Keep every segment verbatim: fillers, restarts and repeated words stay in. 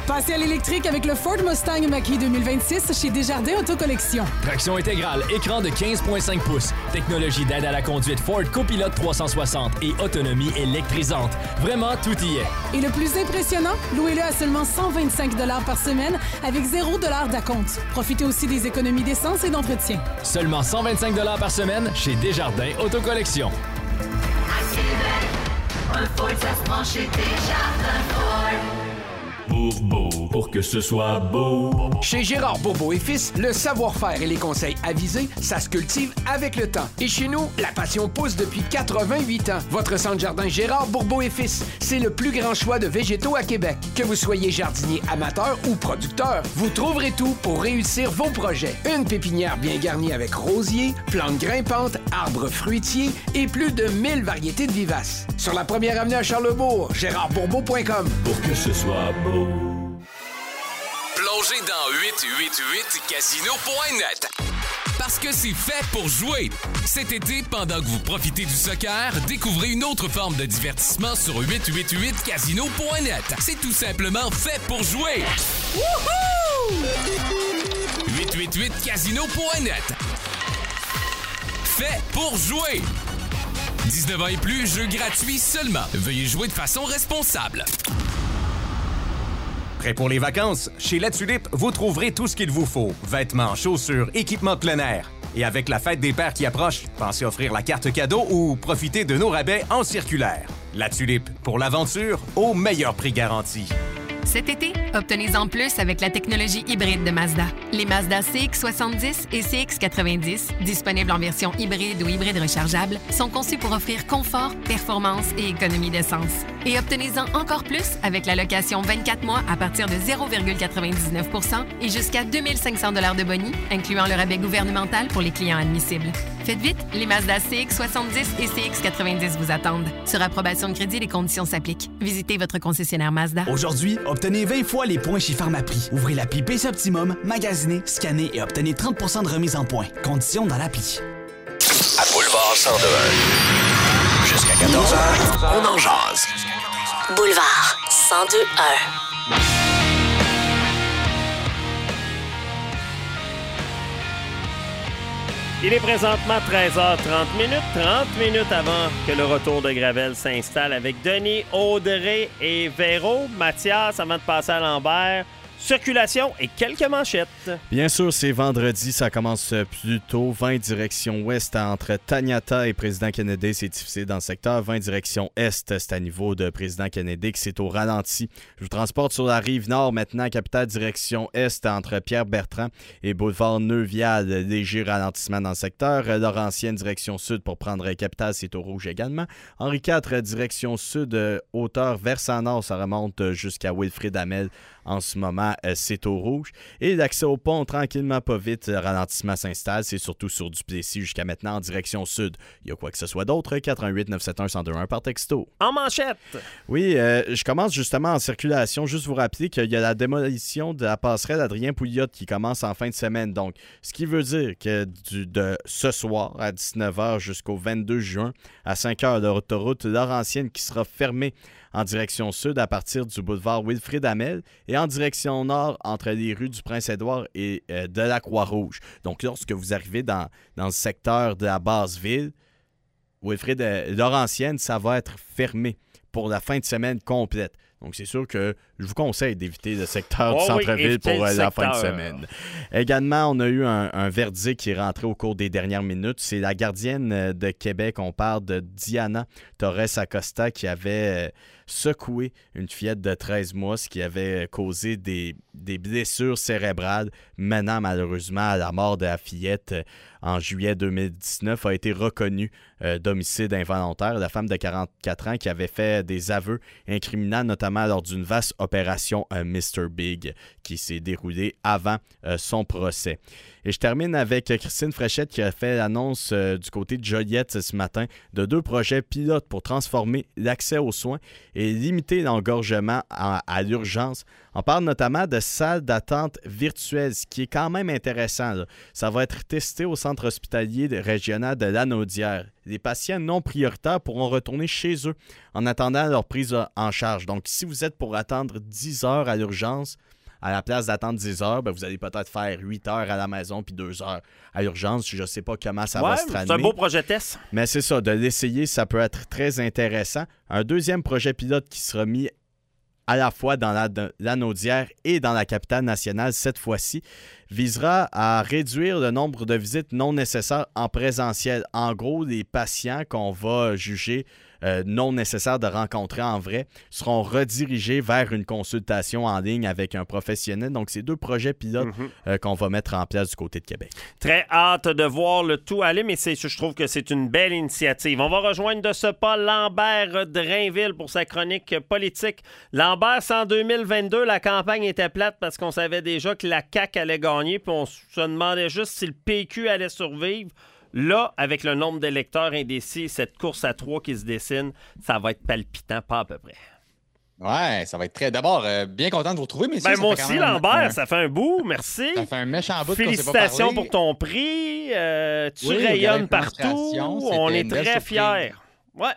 Passez à l'électrique avec le Ford Mustang Mach-E deux mille vingt-six chez Desjardins Autocollection. Traction intégrale, écran de quinze virgule cinq pouces, technologie d'aide à la conduite Ford Copilot trois cent soixante et autonomie électrisante. Vraiment, tout y est. Et le plus impressionnant, louez-le à seulement cent vingt-cinq dollars par semaine avec zéro dollar d'acompte. Profitez aussi des économies d'essence et d'entretien. Seulement cent vingt-cinq dollars par semaine chez Desjardins Autocollection. À Québec, un Ford, ça se prend chez Desjardins Ford. Pour beau, pour que ce soit beau. Chez Gérard Bourbeau et Fils, le savoir-faire et les conseils avisés, ça se cultive avec le temps. Et chez nous, la passion pousse depuis quatre-vingt-huit ans. Votre centre jardin Gérard Bourbeau et Fils, c'est le plus grand choix de végétaux à Québec. Que vous soyez jardinier amateur ou producteur, vous trouverez tout pour réussir vos projets. Une pépinière bien garnie avec rosiers, plantes grimpantes, arbres fruitiers et plus de mille variétés de vivaces. Sur la première avenue à Charlesbourg, gérard bourbeau point com. Pour que ce soit beau. Plongez dans huit cent quatre-vingt-huit casino point net. Parce que c'est fait pour jouer. Cet été, pendant que vous profitez du soccer, découvrez une autre forme de divertissement sur huit cent quatre-vingt-huit casino point net. C'est tout simplement fait pour jouer. Wouhou! huit cent quatre-vingt-huit casino point net. Fait pour jouer. dix-neuf ans et plus, jeu gratuit seulement. Veuillez jouer de façon responsable. Prêt pour les vacances? Chez La Tulipe, vous trouverez tout ce qu'il vous faut. Vêtements, chaussures, équipements de plein air. Et avec la fête des pères qui approche, pensez offrir la carte cadeau ou profitez de nos rabais en circulaire. La Tulipe, pour l'aventure, au meilleur prix garanti. Cet été, obtenez-en plus avec la technologie hybride de Mazda. Les Mazda C X soixante-dix et C X quatre-vingt-dix, disponibles en version hybride ou hybride rechargeable, sont conçus pour offrir confort, performance et économie d'essence. Et obtenez-en encore plus avec la location vingt-quatre mois à partir de zéro virgule quatre-vingt-dix-neuf pour cent et jusqu'à deux mille cinq cents dollars de boni, incluant le rabais gouvernemental pour les clients admissibles. Faites vite, les Mazda C X soixante-dix et C X quatre-vingt-dix vous attendent. Sur approbation de crédit, les conditions s'appliquent. Visitez votre concessionnaire Mazda. Aujourd'hui, obtenez vingt fois les points chez Pharmaprix. Ouvrez l'appli P C Optimum, magasinez, scannez et obtenez trente pour cent de remise en points. Conditions dans l'appli. À Boulevard cent deux un. Jusqu'à quatorze heures, on en jase. Boulevard cent deux un. Il est présentement treize heures trente minutes, trente minutes avant que le retour de Gravel s'installe avec Denis, Audrey et Véro. Mathias, avant de passer à Lambert, circulation et quelques manchettes. Bien sûr, c'est vendredi, ça commence plus tôt. vingt direction ouest entre Taniata et Président Kennedy, c'est difficile dans le secteur. vingt direction est, c'est à niveau de Président Kennedy, que c'est au ralenti. Je vous transporte sur la rive nord maintenant, capitale direction est entre Pierre-Bertrand et Boulevard Neuvial. Léger ralentissement dans le secteur. Laurentienne direction sud pour prendre capitale, c'est au rouge également. Henri quatre direction sud, hauteur versant nord, ça remonte jusqu'à Wilfrid Hamel. En ce moment, c'est au rouge. Et l'accès au pont, tranquillement, pas vite, le ralentissement s'installe. C'est surtout sur Duplessis jusqu'à maintenant en direction sud. Il y a quoi que ce soit d'autre, quatre un huit neuf sept un un zéro deux un par texto. En manchette! Oui, euh, je commence justement en circulation. Juste vous rappeler qu'il y a la démolition de la passerelle Adrien Pouliot qui commence en fin de semaine. Donc, ce qui veut dire que du, de ce soir à dix-neuf heures jusqu'au vingt-deux juin, à cinq heures, l'autoroute Laurentienne qui sera fermée en direction sud à partir du boulevard Wilfrid Hamel et en direction nord entre les rues du Prince-Édouard et euh, de la Croix-Rouge. Donc, lorsque vous arrivez dans, dans le secteur de la Basse-Ville, Wilfrid euh, Laurentienne, ça va être fermé pour la fin de semaine complète. Donc, c'est sûr que je vous conseille d'éviter le secteur oh du centre-ville oui, pour le la secteur. fin de semaine. Également, on a eu un, un verdict qui est rentré au cours des dernières minutes. C'est la gardienne de Québec. On parle de Diana Torres-Acosta qui avait secoué une fillette de treize mois, ce qui avait causé des, des blessures cérébrales, menant malheureusement à la mort de la fillette en juillet deux mille dix-neuf, a été reconnue euh, d'homicide involontaire. La femme de quarante-quatre ans qui avait fait des aveux incriminants, notamment lors d'une vaste opération euh, mister Big qui s'est déroulée avant euh, son procès. Et je termine avec Christine Fréchette qui a fait l'annonce euh, du côté de Joliette ce matin de deux projets pilotes pour transformer l'accès aux soins et limiter l'engorgement à, à l'urgence On parle notamment de salles d'attente virtuelles, ce qui est quand même intéressant. Là. Ça va être testé au centre hospitalier régional de Lanaudière. Les patients non prioritaires pourront retourner chez eux en attendant leur prise en charge. Donc, si vous êtes pour attendre dix heures à l'urgence, à la place d'attendre dix heures, ben vous allez peut-être faire huit heures à la maison puis deux heures à l'urgence. Je ne sais pas comment ça ouais, va se traduire. C'est un beau projet test. Mais c'est ça, de l'essayer, ça peut être très intéressant. Un deuxième projet pilote qui sera mis à la fois dans la, Lanaudière et dans la capitale nationale cette fois-ci, visera à réduire le nombre de visites non nécessaires en présentiel. En gros, les patients qu'on va juger euh, non nécessaires de rencontrer en vrai seront redirigés vers une consultation en ligne avec un professionnel. Donc, c'est deux projets pilotes mm-hmm. euh, qu'on va mettre en place du côté de Québec. Très hâte de voir le tout aller, mais c'est, je trouve que c'est une belle initiative. On va rejoindre de ce pas Lambert Drainville pour sa chronique politique. Lambert, c'est en deux mille vingt-deux, la campagne était plate parce qu'on savait déjà que la C A Q allait gagner, puis on se demandait juste si le P Q allait survivre. Là, avec le nombre d'électeurs indécis, cette course à trois qui se dessine, ça va être palpitant, pas à peu près. Ouais, ça va être très... D'abord, euh, bien content de vous retrouver, messieurs. Ben moi aussi, Lambert, un... ça fait un bout, merci. Ça fait un méchant bout. Félicitations pour ton prix. Euh, tu oui, rayonnes partout. On est très fiers. Ouais,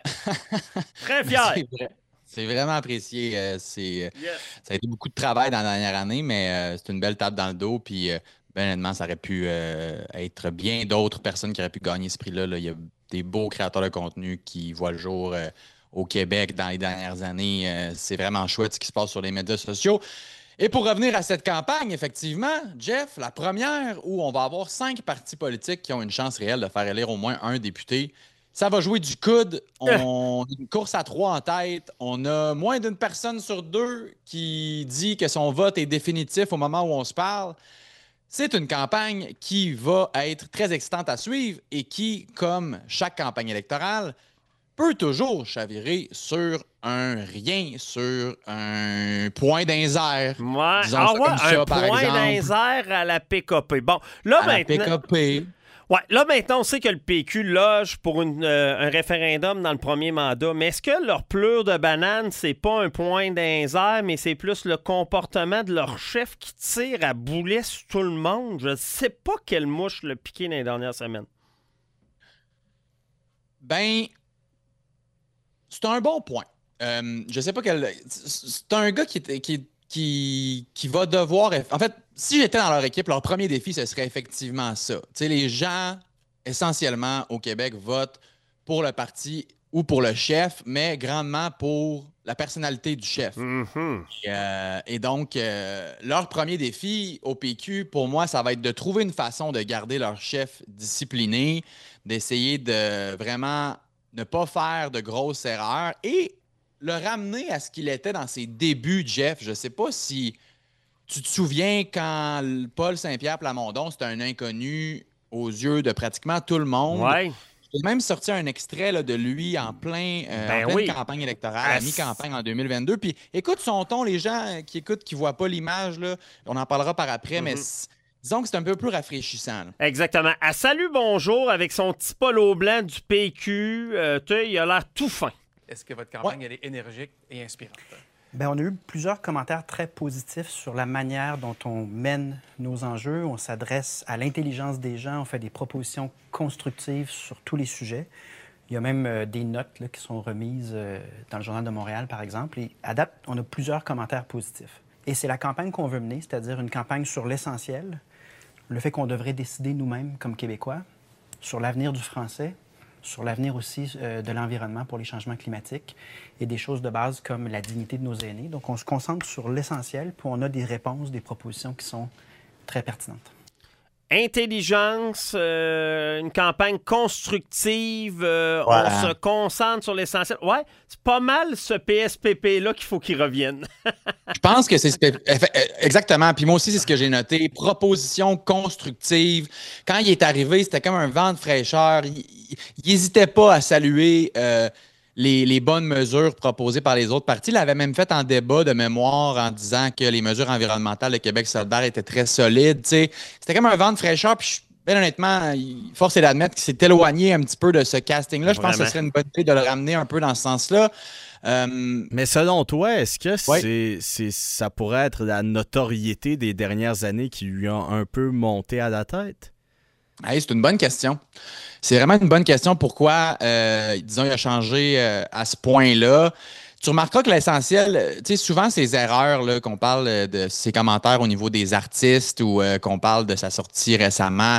très fiers. C'est vrai. C'est vraiment apprécié. Euh, c'est, yes. Ça a été beaucoup de travail dans la dernière année, mais euh, c'est une belle tape dans le dos. Puis, euh, bien honnêtement, ça aurait pu euh, être bien d'autres personnes qui auraient pu gagner ce prix-là. Là. Il y a des beaux créateurs de contenu qui voient le jour euh, au Québec dans les dernières années. Euh, c'est vraiment chouette ce qui se passe sur les médias sociaux. Et pour revenir à cette campagne, effectivement, Jeff, la première où on va avoir cinq partis politiques qui ont une chance réelle de faire élire au moins un député. Ça va jouer du coude. On a une course à trois en tête. On a moins d'une personne sur deux qui dit que son vote est définitif au moment où on se parle. C'est une campagne qui va être très excitante à suivre et qui, comme chaque campagne électorale, peut toujours chavirer sur un rien, sur un point d'un zère. Ouais. Ah ouais, un ça, point d'un zère à la P K P. Bon, là à maintenant... la P K P. Ouais, là, maintenant, on sait que le P Q loge pour une, euh, un référendum dans le premier mandat, mais est-ce que leur pleure de banane, c'est pas un point d'insert, mais c'est plus le comportement de leur chef qui tire à boulet sur tout le monde? Je ne sais pas quelle mouche l'a piqué dans les dernières semaines. Ben, c'est un bon point. Euh, je sais pas quel... C'est un gars qui est... Qui est... Qui, qui va devoir... En fait, si j'étais dans leur équipe, leur premier défi, ce serait effectivement ça. Tu sais, les gens, essentiellement, au Québec, votent pour le parti ou pour le chef, mais grandement pour la personnalité du chef. Mm-hmm. Et, euh, et donc, euh, leur premier défi au P Q, pour moi, ça va être de trouver une façon de garder leur chef discipliné, d'essayer de vraiment ne pas faire de grosses erreurs et le ramener à ce qu'il était dans ses débuts, Jeff. Je ne sais pas si tu te souviens quand Paul Saint-Pierre Plamondon, c'était un inconnu aux yeux de pratiquement tout le monde. Ouais. J'ai même sorti un extrait là, de lui en, plein, euh, ben en pleine oui. campagne électorale, à mi-campagne en deux mille vingt-deux. Puis écoute son ton, les gens qui écoutent, qui ne voient pas l'image, là, on en parlera par après, mm-hmm. mais disons que c'est un peu plus rafraîchissant. Là. Exactement. À Salut Bonjour, avec son petit polo blanc du P Q, euh, il a l'air tout fin. Est-ce que votre campagne ouais. elle est énergique et inspirante? Bien, on a eu plusieurs commentaires très positifs sur la manière dont on mène nos enjeux. On s'adresse à l'intelligence des gens, on fait des propositions constructives sur tous les sujets. Il y a même euh, des notes là, qui sont remises euh, dans le Journal de Montréal, par exemple. Et à date, on a plusieurs commentaires positifs. Et c'est la campagne qu'on veut mener, c'est-à-dire une campagne sur l'essentiel, le fait qu'on devrait décider nous-mêmes comme Québécois, sur l'avenir du français, sur l'avenir aussi euh, de l'environnement pour les changements climatiques et des choses de base comme la dignité de nos aînés. Donc, on se concentre sur l'essentiel, puis on a des réponses, des propositions qui sont très pertinentes. Intelligence, euh, une campagne constructive, euh, voilà. On se concentre sur l'essentiel. Ouais, c'est pas mal ce P S P P-là qu'il faut qu'il revienne. Je pense que c'est exactement. Puis moi aussi, c'est ce que j'ai noté. Proposition constructive. Quand il est arrivé, c'était comme un vent de fraîcheur. Il n'hésitait pas à saluer euh, les, les bonnes mesures proposées par les autres partis. Il l'avait même fait en débat de mémoire en disant que les mesures environnementales de Québec solidaire étaient très solides. T'sais. C'était comme un vent de fraîcheur. Puis bien honnêtement, force est d'admettre qu'il s'est éloigné un petit peu de ce casting-là. Je pense que ce serait une bonne idée de le ramener un peu dans ce sens-là. Euh, Mais selon toi, est-ce que ouais. c'est, c'est, ça pourrait être la notoriété des dernières années qui lui a un peu monté à la tête? Hey, c'est une bonne question. C'est vraiment une bonne question. Pourquoi, euh, disons, il a changé euh, à ce point-là? Tu remarqueras que l'essentiel, tu sais, souvent ces erreurs, là, qu'on parle de ses commentaires au niveau des artistes ou euh, qu'on parle de sa sortie récemment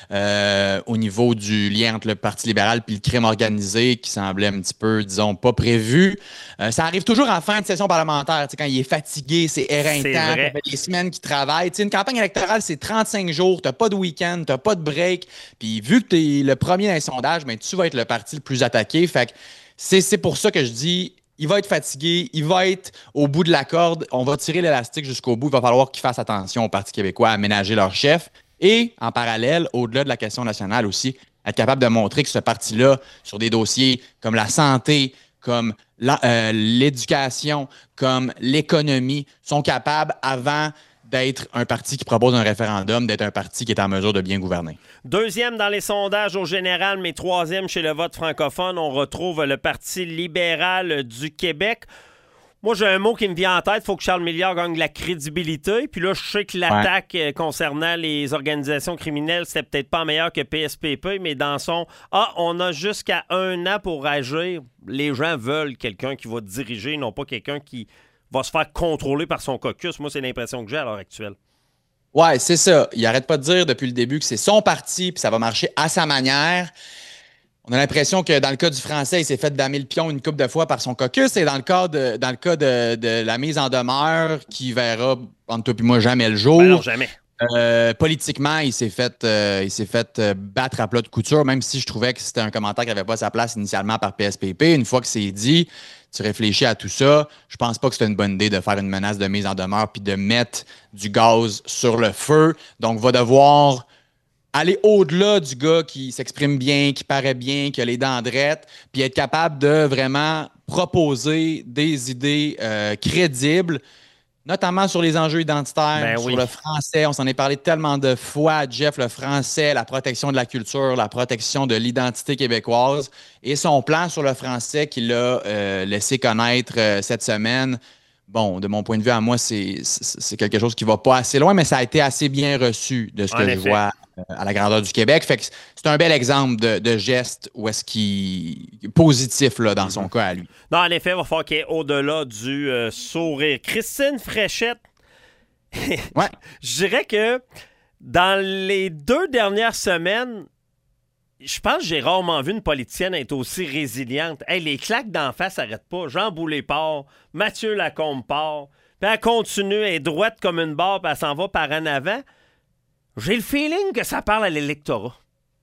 euh, au niveau du lien entre le Parti libéral et le crime organisé qui semblait un petit peu, disons, pas prévu. Euh, ça arrive toujours en fin de session parlementaire, tu sais, quand il est fatigué, c'est éreintant, ça fait des semaines qu'il travaille. Tu sais, une campagne électorale, c'est trente-cinq jours, t'as pas de week-end, t'as pas de break. Puis vu que t'es le premier dans les sondages, ben, tu vas être le parti le plus attaqué. Fait que c'est, c'est pour ça que je dis... Il va être fatigué, il va être au bout de la corde, on va tirer l'élastique jusqu'au bout, il va falloir qu'ils fassent attention au Parti québécois à ménager leur chef et, en parallèle, au-delà de la question nationale aussi, être capable de montrer que ce parti-là, sur des dossiers comme la santé, comme la, euh, l'éducation, comme l'économie, sont capables, avant d'être un parti qui propose un référendum, d'être un parti qui est en mesure de bien gouverner. Deuxième dans les sondages au général, mais troisième chez le vote francophone, on retrouve le Parti libéral du Québec. Moi, j'ai un mot qui me vient en tête. Il faut que Charles Milliard gagne de la crédibilité. Puis là, je sais que l'attaque ouais. concernant les organisations criminelles, c'était peut-être pas meilleur que P S P P, mais dans son « Ah, on a jusqu'à un an pour agir », les gens veulent quelqu'un qui va diriger, non pas quelqu'un qui va se faire contrôler par son caucus. Moi, c'est l'impression que j'ai à l'heure actuelle. Ouais, c'est ça. Il arrête pas de dire depuis le début que c'est son parti puis ça va marcher à sa manière. On a l'impression que dans le cas du français, il s'est fait damer le pion une couple de fois par son caucus. Et dans le cas de, dans le cas de, de la mise en demeure qui verra, entre toi et moi, jamais le jour. Ben non, jamais. Euh, politiquement, il s'est fait, euh, il s'est fait euh, battre à plat de couture, même si je trouvais que c'était un commentaire qui n'avait pas sa place initialement par P S P P. Une fois que c'est dit, tu réfléchis à tout ça, je pense pas que c'était une bonne idée de faire une menace de mise en demeure puis de mettre du gaz sur le feu. Donc, va devoir aller au-delà du gars qui s'exprime bien, qui paraît bien, qui a les dents drettes, puis être capable de vraiment proposer des idées euh, crédibles, notamment sur les enjeux identitaires, ben sur oui. le français. On s'en est parlé tellement de fois, Jeff, le français, la protection de la culture, la protection de l'identité québécoise. Et son plan sur le français qu'il a euh, laissé connaître euh, cette semaine, bon, de mon point de vue, à moi, c'est, c'est, c'est quelque chose qui va pas assez loin, mais ça a été assez bien reçu de ce En que effet. je vois euh, à la grandeur du Québec. Fait que c'est un bel exemple de, de geste où est-ce qu'il positif là, dans son cas à lui. Non, en effet, il va falloir qu'il y ait au-delà du euh, sourire. Christine Fréchette, ouais. je dirais que dans les deux dernières semaines, je pense que j'ai rarement vu une politicienne être aussi résiliente. Hey, les claques d'en face n'arrêtent pas. Jean Boulet part, Mathieu Lacombe part, puis elle continue, elle est droite comme une barre, puis elle s'en va par en avant. J'ai le feeling que ça parle à l'électorat.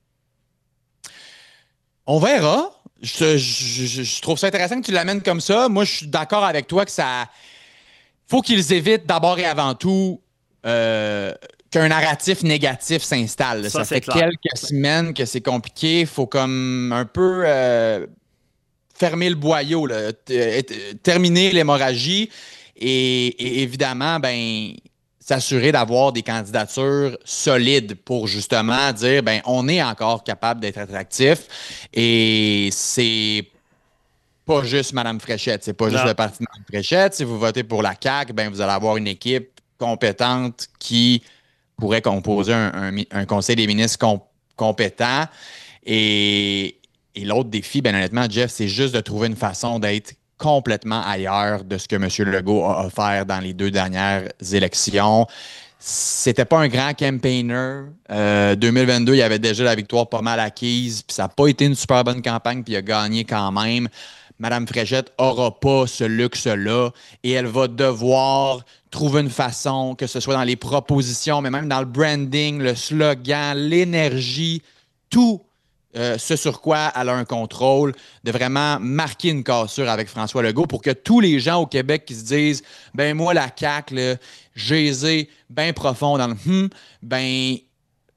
On verra. Je, je, je, je trouve ça intéressant que tu l'amènes comme ça. Moi, je suis d'accord avec toi que ça... faut qu'ils évitent d'abord et avant tout euh, qu'un narratif négatif s'installe. Ça, ça fait clair. Quelques semaines que c'est compliqué. Il faut comme un peu euh, fermer le boyau, là, t- t- terminer l'hémorragie et, et évidemment, ben, s'assurer d'avoir des candidatures solides pour justement dire, ben, on est encore capable d'être attractif et c'est pas juste Mme Fréchette, c'est pas juste non. le parti de Mme Fréchette. Si vous votez pour la C A Q, ben, vous allez avoir une équipe compétente qui pourrait composer un, un, un conseil des ministres com- compétent. Et, et l'autre défi, bien honnêtement, Jeff, c'est juste de trouver une façon d'être complètement ailleurs de ce que M. Legault a offert dans les deux dernières élections. C'était pas un grand campaigner. Euh, deux mille vingt-deux, il y avait déjà la victoire pas mal acquise, puis ça n'a pas été une super bonne campagne, puis il a gagné quand même. Mme Fréchette n'aura pas ce luxe-là et elle va devoir trouver une façon, que ce soit dans les propositions, mais même dans le branding, le slogan, l'énergie, tout euh, ce sur quoi elle a un contrôle, de vraiment marquer une cassure avec François Legault pour que tous les gens au Québec qui se disent « ben moi, la C A Q, là, j'ai aisé bien profond dans le hum, ben... Euh, »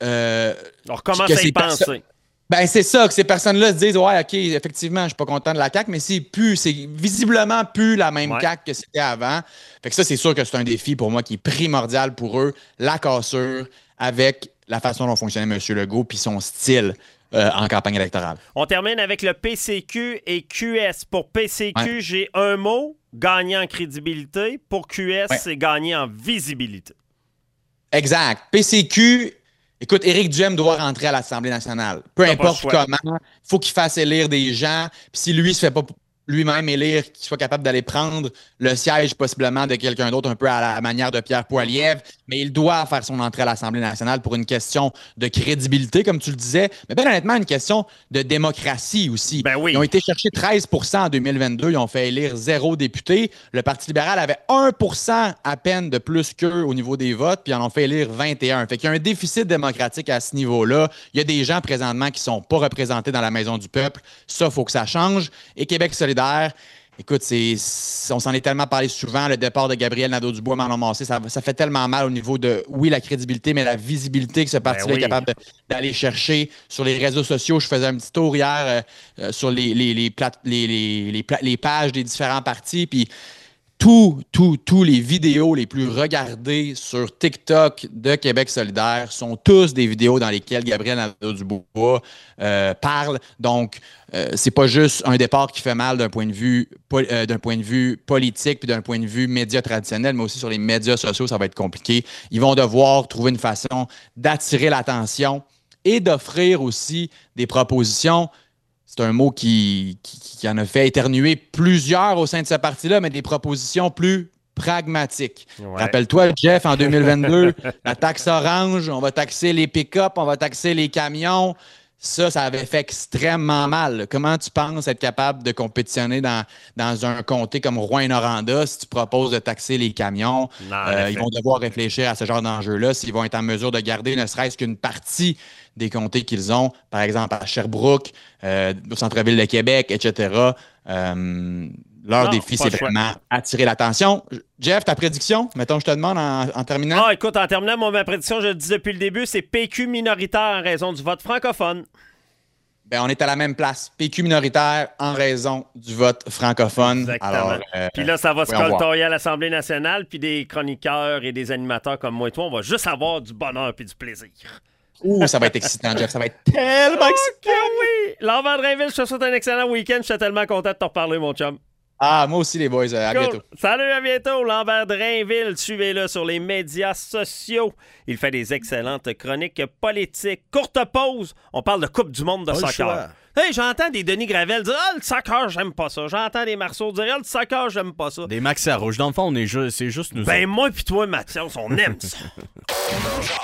On recommence à y penser. Perso- Ben, c'est ça, que ces personnes-là se disent « Ouais, OK, effectivement, je suis pas content de la C A Q, mais c'est plus, c'est visiblement plus la même ouais. C A Q que c'était avant. » Fait que ça, c'est sûr que c'est un défi pour moi qui est primordial pour eux, la cassure avec la façon dont fonctionnait M. Legault puis son style. euh, en campagne électorale. On termine avec le P C Q et Q S. Pour P C Q, Ouais. j'ai un mot, gagner en crédibilité. Pour Q S, Ouais. c'est gagner en visibilité. Exact. P C Q, écoute, Éric Duhem doit rentrer à l'Assemblée nationale. Peu T'as importe pas le choix. comment, il faut qu'il fasse élire des gens. Puis si lui ne se fait pas lui-même élire, qu'il soit capable d'aller prendre le siège possiblement de quelqu'un d'autre, un peu à la manière de Pierre Poilievre, mais il doit faire son entrée à l'Assemblée nationale pour une question de crédibilité, comme tu le disais, mais bien honnêtement, une question de démocratie aussi. Ben oui. Ils ont été chercher treize pour cent en deux mille vingt-deux, ils ont fait élire zéro député. Le Parti libéral avait un pour cent à peine de plus qu'eux au niveau des votes, puis ils en ont fait élire vingt et un. Fait qu'il y a un déficit démocratique à ce niveau-là. Il y a des gens présentement qui sont pas représentés dans la Maison du peuple. Ça, il faut que ça change. Et Québec solidaire, écoute, c'est, c'est- on s'en est tellement parlé souvent, le départ de Gabriel Nadeau-Dubois, Manon Massé, ça, ça fait tellement mal au niveau de, oui, la crédibilité, mais la visibilité que ce parti-là oui. est capable de- d'aller chercher sur les réseaux sociaux. Je faisais un petit tour hier euh, euh, sur les, les, les, plate- les, les, les pla- les pages des différents partis, puis tous, tous, tous les vidéos les plus regardées sur TikTok de Québec solidaire sont tous des vidéos dans lesquelles Gabriel Nadeau-Dubois euh, parle. Donc, euh, c'est pas juste un départ qui fait mal d'un point de vue, pol- euh, d'un point de vue politique puis d'un point de vue média traditionnel, mais aussi sur les médias sociaux, ça va être compliqué. Ils vont devoir trouver une façon d'attirer l'attention et d'offrir aussi des propositions. C'est un mot qui, qui, qui en a fait éternuer plusieurs au sein de ce parti-là, mais des propositions plus pragmatiques. Ouais. Rappelle-toi, Jeff, en deux mille vingt-deux, la taxe orange, on va taxer les pick-up, on va taxer les camions. Ça, ça avait fait extrêmement mal. Comment tu penses être capable de compétitionner dans, dans un comté comme Rouyn-Noranda si tu proposes de taxer les camions? Non, en Euh, effet. ils vont devoir réfléchir à ce genre d'enjeu-là s'ils vont être en mesure de garder ne serait-ce qu'une partie des comtés qu'ils ont, par exemple à Sherbrooke, euh, au centre-ville de Québec, et cetera. Euh, leur Non, défi, pas c'est le choix. vraiment attirer l'attention. Jeff, ta prédiction, mettons, je te demande en, en terminant. Ah, écoute, en terminant, moi, ma prédiction, je le dis depuis le début, c'est P Q minoritaire en raison du vote francophone. Ben, on est à la même place. P Q minoritaire en raison du vote francophone. Exactement. Alors, euh, Puis là, ça va se voyons voir. coltoyer à l'Assemblée nationale, puis des chroniqueurs et des animateurs comme moi et toi, on va juste avoir du bonheur puis du plaisir. Ouh, ça va être excitant, Jeff. Ça va être tellement excitant. Ok, oui! Lambert Drainville, je te souhaite un excellent week-end. Je suis tellement content de te reparler, mon chum. Ah, moi aussi, les boys. Euh, à Cool. bientôt. Salut, à bientôt. Lambert Drainville, suivez-le sur les médias sociaux. Il fait des excellentes chroniques politiques. Courte pause, on parle de Coupe du monde de Pas le soccer. choix. Hey, j'entends des Denis Gravel dire « Ah, le soccer, j'aime pas ça. » J'entends des Marceau dire « Ah, le soccer, j'aime pas ça. » Des Max à rouge. Dans le fond, on est ju- c'est juste nous Ben autres. moi pis toi, Mathias, on aime ça.